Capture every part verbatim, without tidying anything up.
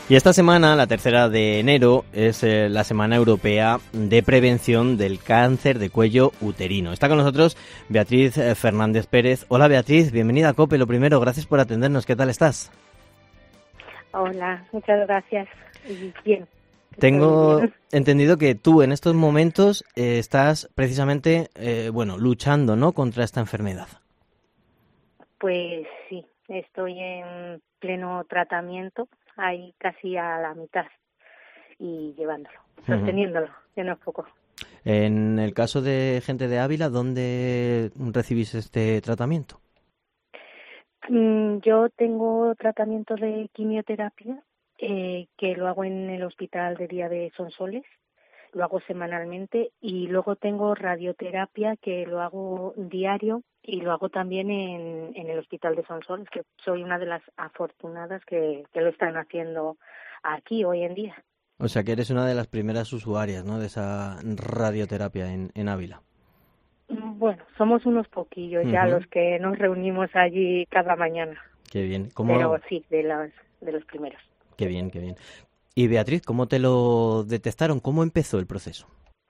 Y esta semana, la tercera de enero, es eh, la Semana Europea de Prevención del Cáncer de Cuello Uterino. Está con nosotros Beatriz eh, Fernández Pérez. Hola Beatriz, bienvenida a COPE. Lo primero, gracias por atendernos. ¿Qué tal estás? Hola, muchas gracias. Bien. Tengo bien. entendido que tú en estos momentos eh, estás precisamente, eh, bueno, luchando, ¿no?, contra esta enfermedad. Pues sí, estoy en pleno tratamiento, ahí casi a la mitad y llevándolo, sosteniéndolo, que no es poco. En el caso de gente de Ávila, ¿dónde recibís este tratamiento? Mm, Yo tengo tratamiento de quimioterapia eh, que lo hago en el Hospital de Día de Sonsoles, lo hago semanalmente, y luego tengo radioterapia que lo hago diario y lo hago también en, en el Hospital de Sonsoles, que soy una de las afortunadas que, que lo están haciendo aquí hoy en día. O sea que eres una de las primeras usuarias, ¿no?, de esa radioterapia en, en Ávila. Bueno, somos unos poquillos ya Uh-huh. los que nos reunimos allí cada mañana, Qué bien. pero ¿Cómo? sí, de los, de los primeros. Qué bien, qué bien. Y Beatriz, ¿cómo te lo detectaron? ¿Cómo empezó el proceso?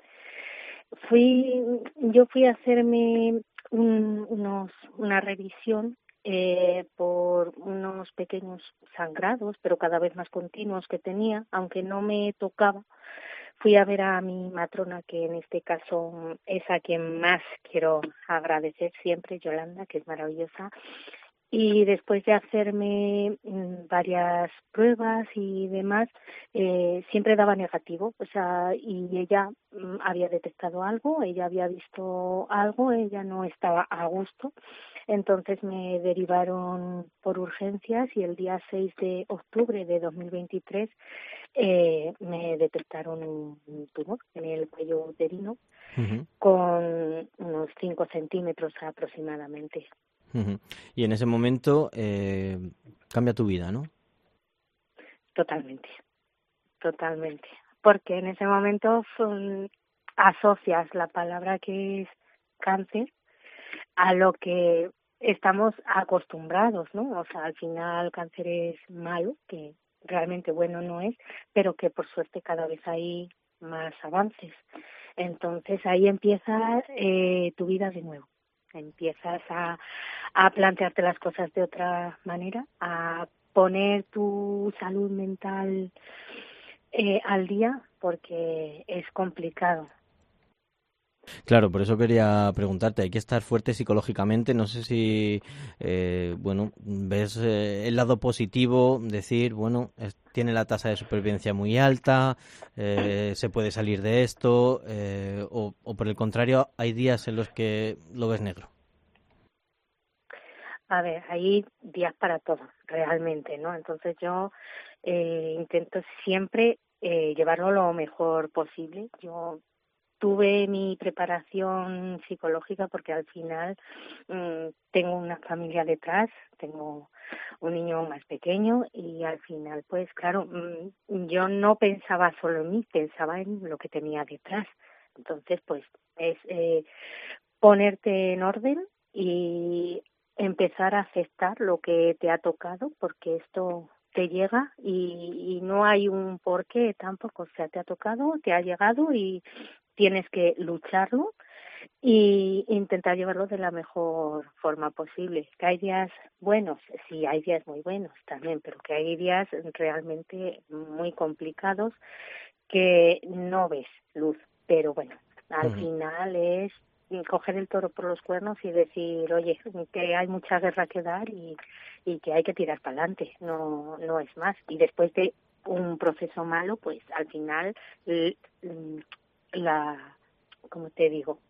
Fui, yo fui a hacerme un, unos, una revisión eh, por unos pequeños sangrados, pero cada vez más continuos que tenía, aunque no me tocaba. Fui a ver a mi matrona, que en este caso es a quien más quiero agradecer siempre, Yolanda, que es maravillosa. Y después de hacerme mm, varias pruebas y demás, eh, siempre daba negativo, o sea, y ella mm, había detectado algo, ella había visto algo, ella no estaba a gusto, entonces me derivaron por urgencias y el día seis de octubre de dos mil veintitrés eh, me detectaron un tumor en el cuello uterino Uh-huh. con unos cinco centímetros aproximadamente. Uh-huh. Y en ese momento eh, cambia tu vida, ¿no? Totalmente, totalmente. Porque en ese momento um, asocias la palabra que es cáncer a lo que estamos acostumbrados, ¿no? O sea, al final cáncer es malo, que realmente bueno no es, pero que por suerte cada vez hay más avances. Entonces ahí empieza eh, tu vida de nuevo. Empiezas a, a plantearte las cosas de otra manera, a poner tu salud mental eh, al día, porque es complicado. Claro, por eso quería preguntarte, hay que estar fuerte psicológicamente, no sé si, eh, bueno, ves eh, el lado positivo, decir, bueno, es- tiene la tasa de supervivencia muy alta, eh, se puede salir de esto, eh, o, o por el contrario, hay días en los que lo ves negro. A ver, hay días para todo, realmente, ¿no? Entonces yo eh, intento siempre eh, llevarlo lo mejor posible. Yo tuve mi preparación psicológica porque al final mmm, tengo una familia detrás, tengo un niño más pequeño y al final, pues claro, mmm, yo no pensaba solo en mí, pensaba en lo que tenía detrás. Entonces, pues es eh, ponerte en orden y empezar a aceptar lo que te ha tocado, porque esto te llega y, y no hay un porqué tampoco, o sea, te ha tocado, te ha llegado y tienes que lucharlo y intentar llevarlo de la mejor forma posible. Que hay días buenos, sí, hay días muy buenos también, pero que hay días realmente muy complicados que no ves luz, pero bueno, al Ujú. final es coger el toro por los cuernos y decir, oye, que hay mucha guerra que dar y, y que hay que tirar para adelante, no, no es más. Y después de un proceso malo, pues al final l- l- la, como te digo,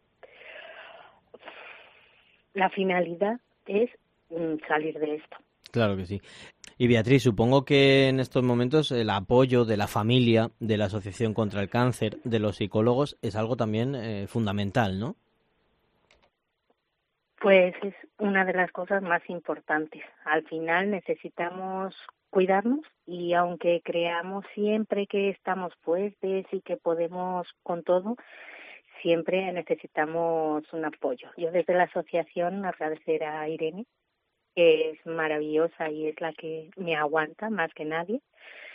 la finalidad es mm, salir de esto. Claro que sí. Y Beatriz, supongo que en estos momentos el apoyo de la familia, de la Asociación contra el Cáncer, de los psicólogos, es algo también eh, fundamental, ¿no? Pues es una de las cosas más importantes. Al final necesitamos cuidarnos y aunque creamos siempre que estamos fuertes y que podemos con todo, siempre necesitamos un apoyo. Yo desde la asociación agradecer a Irene, que es maravillosa y es la que me aguanta más que nadie.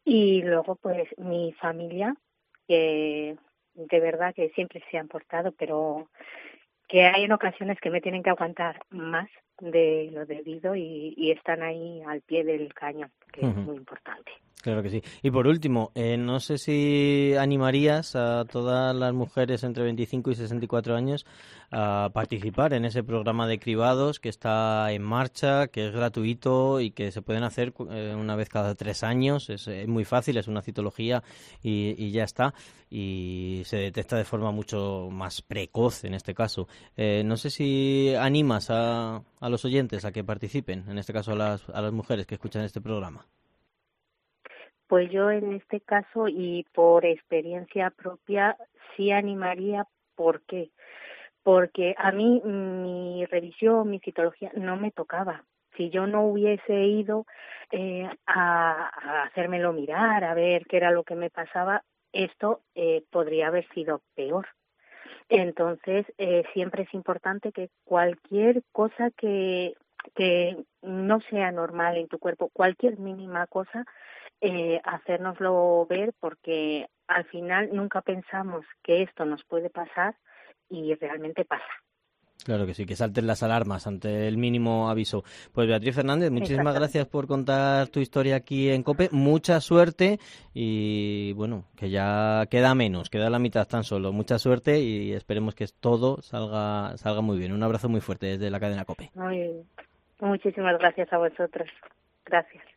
Y luego, pues, mi familia, que de verdad que siempre se han portado, pero que hay en ocasiones que me tienen que aguantar más de lo debido y, y están ahí al pie del cañón, que es Ujú. muy importante. Claro que sí. Y por último, eh, no sé si animarías a todas las mujeres entre veinticinco y sesenta y cuatro años a participar en ese programa de cribados que está en marcha, que es gratuito y que se pueden hacer cu- eh, una vez cada tres años. Es, eh, muy fácil, es una citología y, y ya está. Y se detecta de forma mucho más precoz en este caso. Eh, no sé si animas a, a los oyentes a que participen, en este caso a las, a las mujeres que escuchan este programa. Pues yo en este caso y por experiencia propia sí animaría. ¿Por qué? Porque a mí mi revisión, mi citología no me tocaba. Si yo no hubiese ido eh, a, a hacérmelo mirar, a ver qué era lo que me pasaba, esto eh, podría haber sido peor. Entonces, eh, siempre es importante que cualquier cosa que, que no sea normal en tu cuerpo, cualquier mínima cosa, eh, hacérnoslo ver, porque al final nunca pensamos que esto nos puede pasar y realmente pasa. Claro que sí, que salten las alarmas ante el mínimo aviso. Pues Beatriz Fernández, muchísimas gracias Exactamente. por contar tu historia aquí en COPE. Mucha suerte y bueno, que ya queda menos, queda la mitad tan solo. Mucha suerte y esperemos que todo salga, salga muy bien. Un abrazo muy fuerte desde la cadena COPE. Muy bien. Muchísimas gracias a vosotros. Gracias.